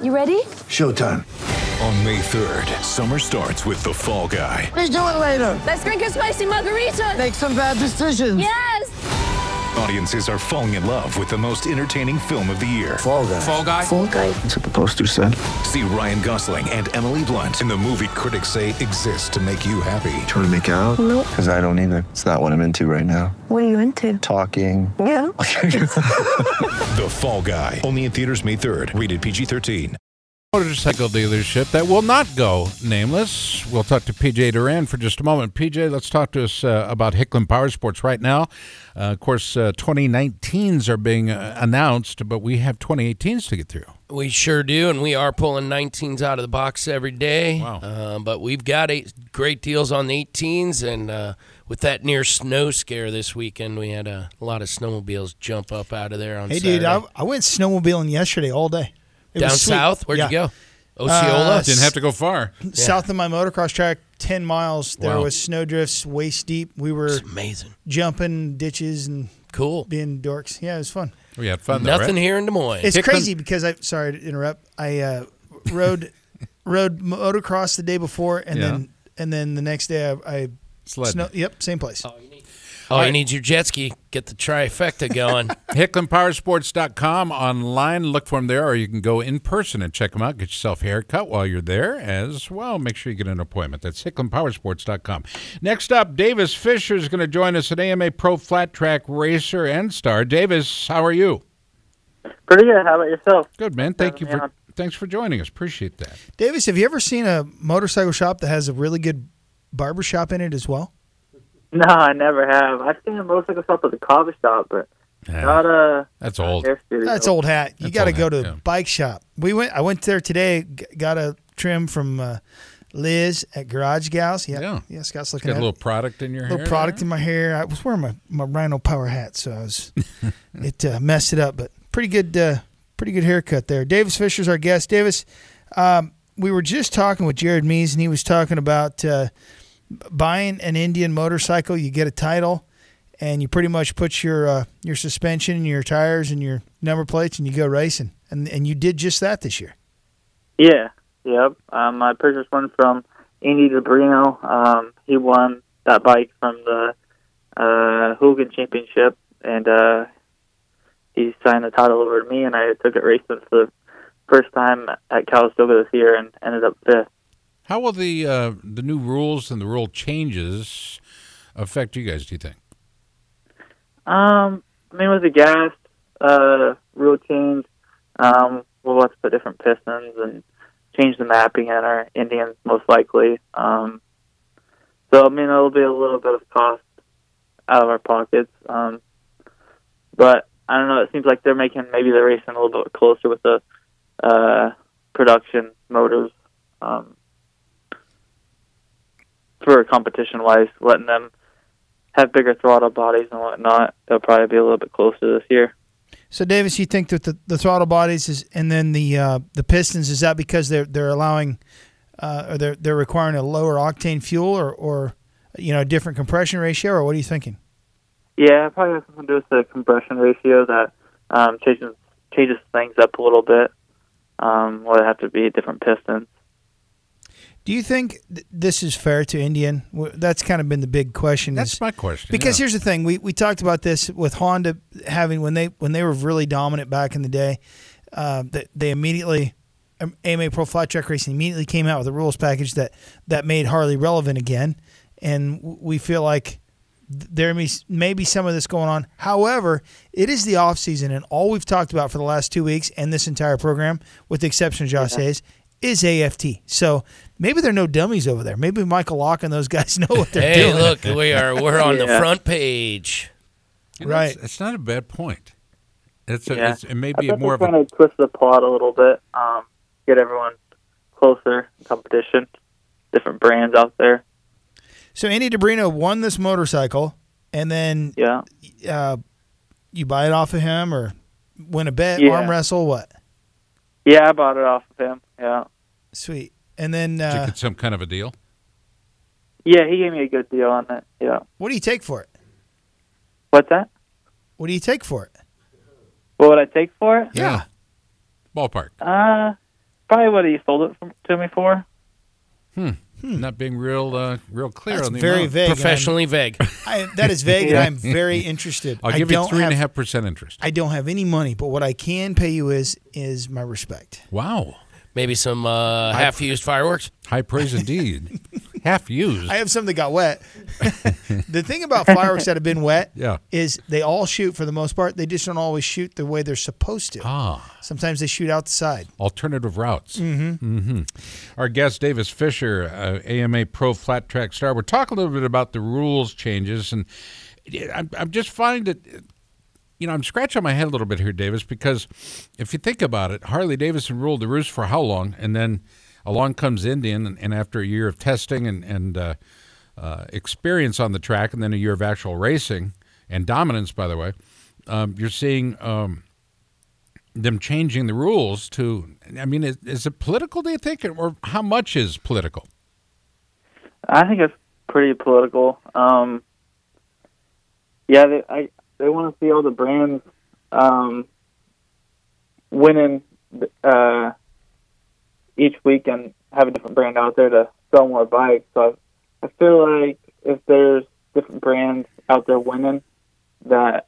You ready? Showtime. On May 3rd, summer starts with The Fall Guy. Let's do it later. Let's drink a spicy margarita. Make some bad decisions. Yes. Audiences are falling in love with the most entertaining film of the year. Fall Guy. Fall Guy? Fall guy. That's what the poster said. See Ryan Gosling and Emily Blunt in the movie critics say exists to make you happy. Trying to make it out? Nope. Because I don't either. It's not what I'm into right now. What are you into? Talking. Yeah. The Fall Guy. Only in theaters May 3rd. Rated PG-13. Motorcycle dealership that will not go nameless. We'll talk to PJ Duran for just a moment. PJ, let's talk to us about Hicklin Power Sports right now. Of course, 2019s are being announced, but we have 2018s to get through. We sure do, and we are pulling 19s out of the box every day. Wow. But we've got great deals on the 18s, and with that near snow scare this weekend, we had a lot of snowmobiles jump up out of there on Saturday. Hey, dude, I went snowmobiling yesterday all day. It Down was sweet. south? Where'd Yeah. you go? Osceola? Didn't have to go far. South of my motocross track, 10 miles. There Wow. was snow drifts waist deep. We were It's amazing. jumping ditches and Cool. being dorks. Yeah, it was fun. We had fun, though, Nothing right? here in Des Moines. It's Hicklin- crazy because sorry to interrupt. I rode motocross the day before, and Yeah. then the next day I Sled. Yep, same place. You need your jet ski. Get the trifecta going. HicklinPowersports.com online. Look for them there, or you can go in person and check them out. Get yourself a haircut while you're there as well. Make sure you get an appointment. That's HicklinPowersports.com. Next up, Davis Fisher is going to join us, an AMA Pro Flat Track racer and star. Davis, how are you? Pretty good. How about yourself? Good, man. Thanks for joining us. Appreciate that. Davis, have you ever seen a motorcycle shop that has a really good barber shop in it as well? No, I never have. I've seen a motorcycle shop at the coffee shop, but not a That's old. hair studio. That's old hat. You That's got to old go hat, to yeah. a bike shop. I went there today. Got a trim from Liz at Garage Gals. Yeah. Scott's Got looking a at little product in your hair. little product in my hair. I was wearing my Rhino Power hat, so I was it messed it up. But pretty good haircut there. Davis Fisher's our guest. Davis, we were just talking with Jared Mees, and he was talking about buying an Indian motorcycle. You get a title, and you pretty much put your suspension and your tires and your number plates, and you go racing. And you did just that this year. Yeah. Yep. I purchased one from Andy DeBrino. He won that bike from the Hooligan Championship, and he signed the title over to me, and I took it racing for the first time at Calistoga this year and ended up fifth. How will the new rules and the rule changes affect you guys, do you think? With the gas rule change, we'll have to put different pistons and change the mapping in our Indians most likely. So, it'll be a little bit of cost out of our pockets. But I don't know, it seems like they're making maybe the racing a little bit closer with the production motors. For competition-wise, letting them have bigger throttle bodies and whatnot, they'll probably be a little bit closer this year. So, Davis, you think that the throttle bodies and then the pistons, is that because they're allowing or they're requiring a lower octane fuel or a different compression ratio, or what are you thinking? Yeah, it probably has something to do with the compression ratio that changes things up a little bit. Where they have to be different pistons. Do you think this is fair to Indian? That's kind of been the big question. That's my question. Because yeah. here's the thing: we talked about this with Honda having when they were really dominant back in the day. They immediately AMA Pro Flat Track Racing immediately came out with a rules package that made Harley relevant again, and we feel like there may be some of this going on. However, it is the off season, and all we've talked about for the last 2 weeks and this entire program, with the exception of Josh Hayes, is AFT. So maybe they're no dummies over there. Maybe Michael Locke and those guys know what they're doing. Hey, look, we're on the front page. Right. It's not a bad point. It may I be bet more of they're trying to twist the plot a little bit, get everyone closer in competition, different brands out there. So Andy DeBrino won this motorcycle, and then you buy it off of him or win a bet, arm wrestle, what? Yeah, I bought it off of him. Yeah. Sweet. And then Did you get some kind of a deal? Yeah, he gave me a good deal on it. Yeah. What do you take for it? What's that? What do you take for it? What would I take for it? Yeah. Ballpark. probably what he sold it to me for. Not being real clear That's on the very amount. vague. Professionally vague. That is vague, and I'm very interested. I'll give you 3.5% interest. I don't have any money, but what I can pay you is my respect. Wow. Maybe some half-used fireworks. High praise indeed. Half used. I have some that got wet. The thing about fireworks that have been wet is they all shoot for the most part. They just don't always shoot the way they're supposed to. Sometimes they shoot out the side. Alternative routes. Our guest, Davis Fisher, AMA Pro Flat Track star. We're talking a little bit about the rules changes, and I'm just finding that, I'm scratching my head a little bit here, Davis, because if you think about it, Harley Davidson ruled the roost for how long? And then along comes Indian, and after a year of testing and experience on the track, and then a year of actual racing and dominance, by the way, you're seeing them changing the rules to, is it political, do you think, or how much is political? I think it's pretty political. They want to see all the brands winning each week and have a different brand out there to sell more bikes. So I feel like if there's different brands out there winning, that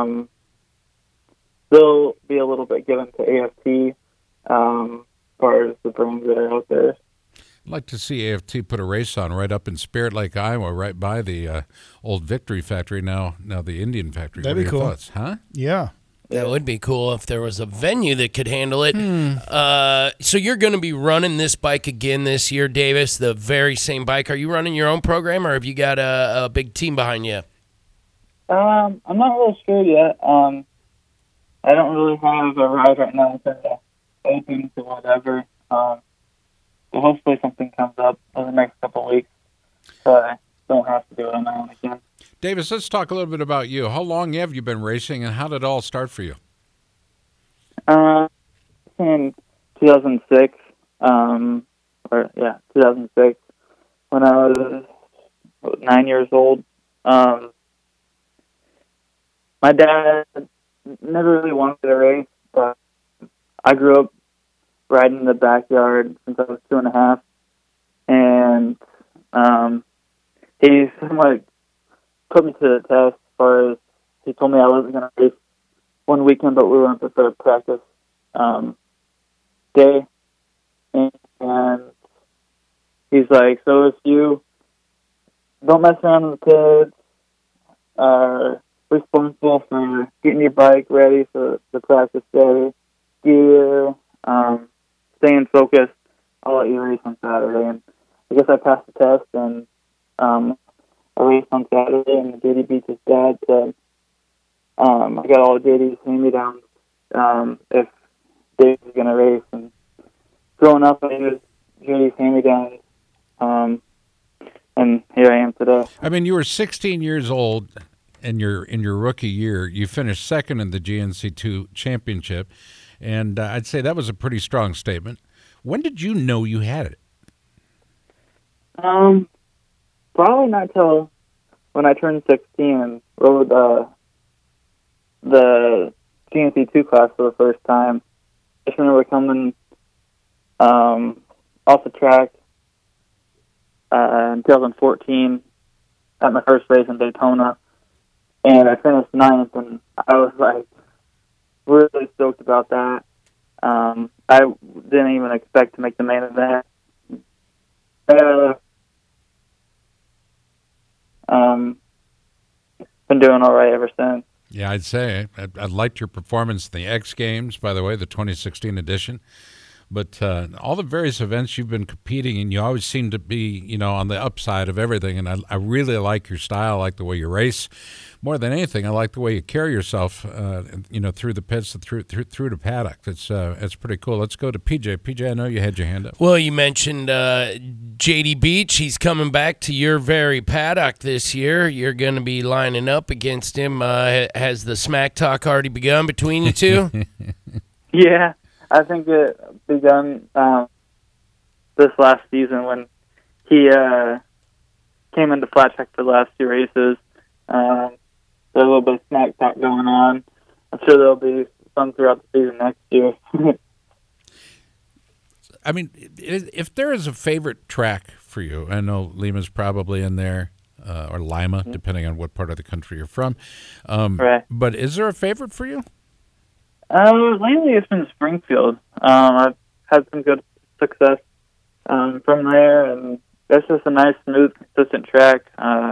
they'll be a little bit given to AFT as far as the brands that are out there. I'd like to see AFT put a race on right up in Spirit Lake, Iowa, right by the old Victory Factory, now the Indian Factory. That'd be cool. Thoughts, huh? Yeah. That would be cool if there was a venue that could handle it. So you're going to be running this bike again this year, Davis, the very same bike. Are you running your own program, or have you got a big team behind you? I'm not really sure yet. I don't really have a ride right now to open to whatever. So hopefully something comes up in the next couple of weeks so I don't have to do it on my own again. Davis, let's talk a little bit about you. How long have you been racing, and how did it all start for you? In 2006, 2006, when I was 9 years old. My dad never really wanted to race, but I grew up riding in the backyard since I was 2.5, and he somewhat put me to the test as far as he told me I wasn't going to race one weekend, but we went for a practice day, and he's like, so if you don't mess around with the kids, are responsible for getting your bike ready for the practice day, gear, staying focused, I'll let you race on Saturday. And I guess I passed the test, and I raced on Saturday, and JD Beach's dad said, I got all JD's hand-me-downs if Dave was going to race. And growing up, I used JD's hand-me-downs, and here I am today. You were 16 years old in your rookie year. You finished second in the GNC2 championship, and I'd say that was a pretty strong statement. When did you know you had it? Probably not till when I turned 16 and rode the GNC2 class for the first time. I just remember coming off the track in 2014 at my first race in Daytona, and I finished 9th, and I was like really stoked about that. I didn't even expect to make the main event. Been doing all right ever since. Yeah, I'd say. I liked your performance in the X Games, by the way, the 2016 edition. But all the various events you've been competing in, you always seem to be, on the upside of everything. And I really like your style. I like the way you race. More than anything, I like the way you carry yourself, through the pits and through the paddock. It's pretty cool. Let's go to PJ. PJ, I know you had your hand up. Well, you mentioned JD Beach. He's coming back to your very paddock this year. You're going to be lining up against him. Has the smack talk already begun between you two? Yeah, I think it begun this last season when he came into flat track for the last 2 races. There's a little bit of smack talk going on. I'm sure there'll be some throughout the season next year. I mean, if there is a favorite track for you, I know Lima's probably in there, or Lima, depending on what part of the country you're from. Right. But is there a favorite for you? Lately it's been Springfield. I've had some good success from there, and that's just a nice, smooth, consistent track.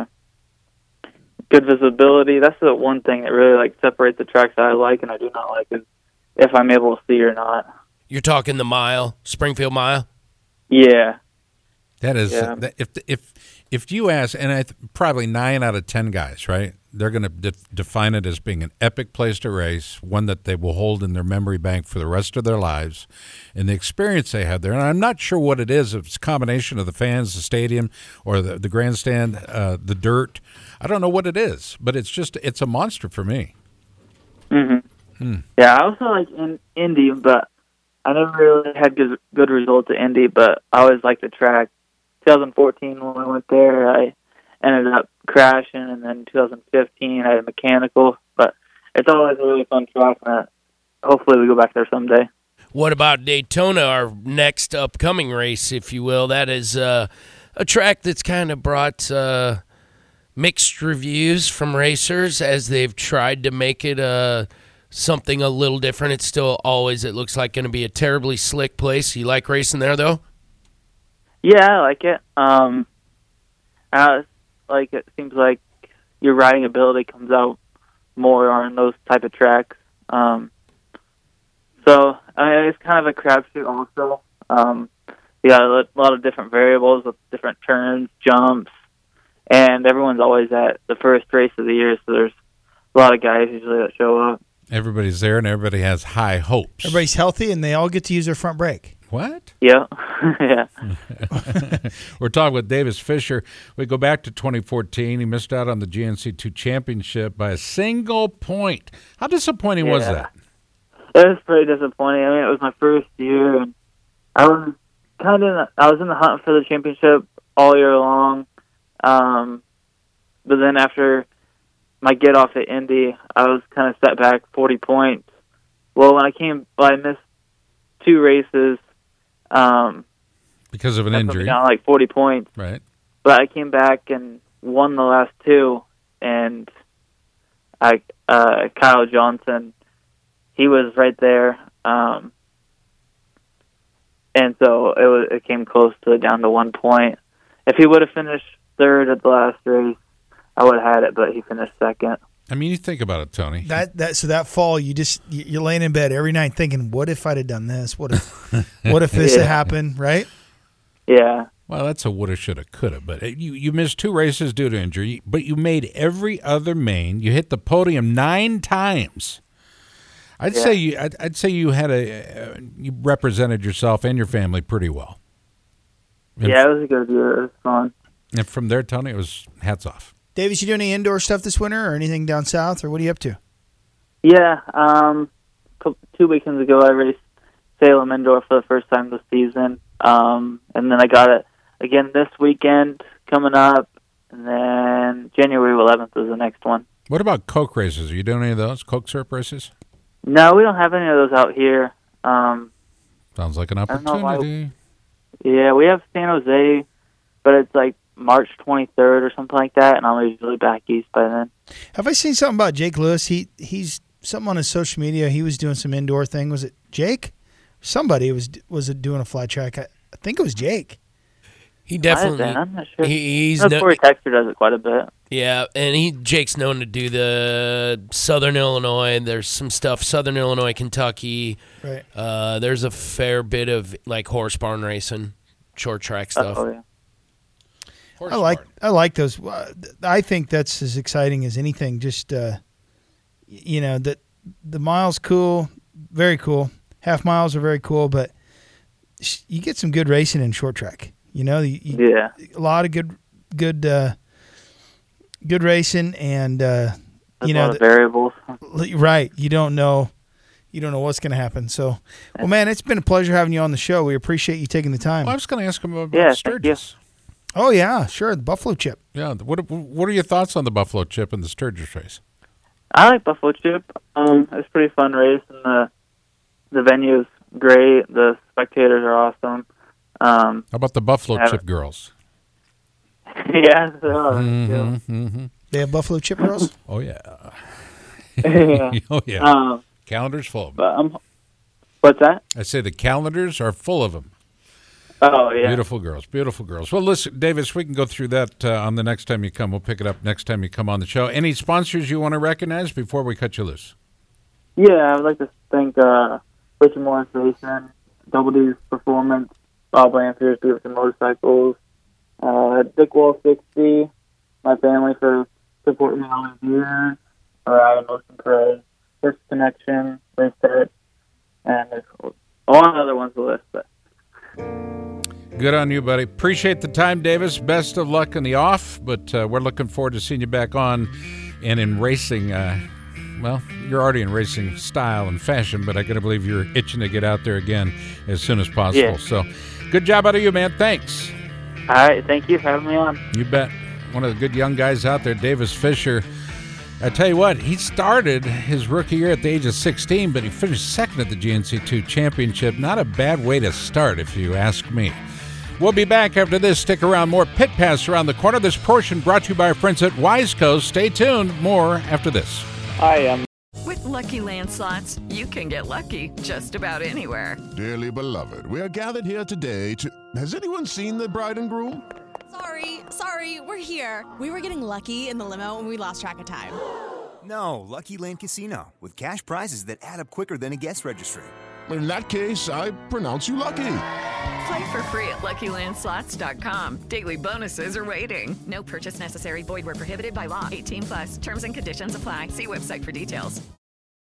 Good visibility. That's the one thing that really like separates the tracks that I like and I do not like is if I'm able to see or not. You're talking the mile, Springfield Mile? Yeah. That is, Yeah. if you ask, and probably 9 out of 10 guys, right? They're going to define it as being an epic place to race, one that they will hold in their memory bank for the rest of their lives, and the experience they had there. And I'm not sure what it is. If it's a combination of the fans, the stadium, or the grandstand, the dirt. I don't know what it is, but it's a monster for me. Yeah, I also like Indy, but I never really had good results at Indy, but I always liked the track. 2014 when I went there, I ended up crashing, and then 2015 I had a mechanical, but it's always a really fun track, and hopefully we go back there someday. What about Daytona, our next upcoming race, if you will? That is a track that's kind of brought mixed reviews from racers as they've tried to make it something a little different. It's still always, it looks like, going to be a terribly slick place. You like racing there, though? Yeah, I like it. It seems like your riding ability comes out more on those type of tracks. So it's kind of a crapshoot also. You got a lot of different variables with different turns, jumps, and everyone's always at the first race of the year, so there's a lot of guys usually that show up. Everybody's there, and everybody has high hopes. Everybody's healthy, and they all get to use their front brake. What? Yeah. Yeah. We're talking with Davis Fisher. We go back to 2014. He missed out on the GNC2 championship by a single point. How disappointing was that? It was pretty disappointing. I mean, it was my first year, and I was in the hunt for the championship all year long. But then after my get off at Indy, I was kind of set back 40 points. Well, when I missed 2 races. Because of an injury. Down like 40 points. Right. But I came back and won the last 2, and Kyle Johnson, he was right there. And so it came close to down to 1 point. If he would have finished third at the last race, I would have had it, but he finished second. I mean, you think about it, Tony. So that fall, you're laying in bed every night thinking, what if I'd have done this? What if this had happened? Right? Yeah. Well, that's a woulda, shoulda, coulda. But you missed 2 races due to injury, but you made every other main. You hit the podium 9 times. I'd say you had you represented yourself and your family pretty well. And yeah, it was a good year. It was fun. And from there, Tony, it was hats off. Davis, you doing any indoor stuff this winter or anything down south, or what are you up to? Yeah, 2 weekends ago I raced Salem Indoor for the first time this season, and then I got it again this weekend coming up, and then January 11th is the next one. What about Coke races? Are you doing any of those, Coke syrup races? No, we don't have any of those out here. Sounds like an opportunity. Yeah, we have San Jose, but it's like March 23rd or something like that, and I'm usually back east by then. Have I seen something about Jake Lewis? He's something on his social media. He was doing some indoor thing. Was it Jake? Somebody was doing a flat track. I think it was Jake. He definitely. I'm not sure. He's Corey Texter does it quite a bit. Yeah, and Jake's known to do the Southern Illinois. There's some stuff Southern Illinois, Kentucky. Right. There's a fair bit of like horse barn racing, short track stuff. Oh yeah. I like those. I think that's as exciting as anything. Just that the mile's cool, very cool. Half miles are very cool, but you get some good racing in short track. A lot of good racing, and a lot of variables. Right, you don't know what's going to happen. So, well, man, it's been a pleasure having you on the show. We appreciate you taking the time. Well, I was going to ask him about Sturgis. Oh yeah, sure, the Buffalo Chip. Yeah, what are your thoughts on the Buffalo Chip and the Sturgis race? I like Buffalo Chip. It's a pretty fun race, and the venue is great. The spectators are awesome. How about the Buffalo Chip girls? Yeah. So, They have Buffalo Chip girls? Oh, yeah. yeah. Oh, yeah. Calendar's full of them. But, what's that? I say the calendars are full of them. Oh, yeah. Beautiful girls, beautiful girls. Well, listen, Davis, we can go through that on the next time you come. We'll pick it up next time you come on the show. Any sponsors you want to recognize before we cut you loose? Yeah, I would like to thank Richard Morris Racing, Double D's Performance, Bob Lampers, Beautiful Motorcycles, Dick Wall 60, my family for supporting me all these years, Ryan Motion Pro, First Connection, Race Tech, and there's a lot of other ones to list. But Good on you, buddy. Appreciate the time, Davis. Best of luck in the off, but we're looking forward to seeing you back on and in racing. Well, you're already in racing style and fashion, but I got to believe you're itching to get out there again as soon as possible. Yeah. So good job out of you, man. Thanks. all right, thank you for having me on. You bet. One of the good young guys out there, Davis Fisher. I tell you what, he started his rookie year at the age of 16, but he finished second at the GNC2 Championship. Not a bad way to start, if you ask me. We'll be back after this. Stick around. More Pit Pass around the corner. This portion brought to you by our friends at Wiseco. Stay tuned. More after this. Hi, With Lucky Land Slots, you can get lucky just about anywhere. Dearly beloved, we are gathered here today to... Has anyone seen the bride and groom? Sorry, we're here. We were getting lucky in the limo and we lost track of time. No, Lucky Land Casino, with cash prizes that add up quicker than a guest registry. In that case, I pronounce you lucky. Play for free at LuckyLandSlots.com. Daily bonuses are waiting. No purchase necessary. Void where prohibited by law. 18+. Terms and conditions apply. See website for details.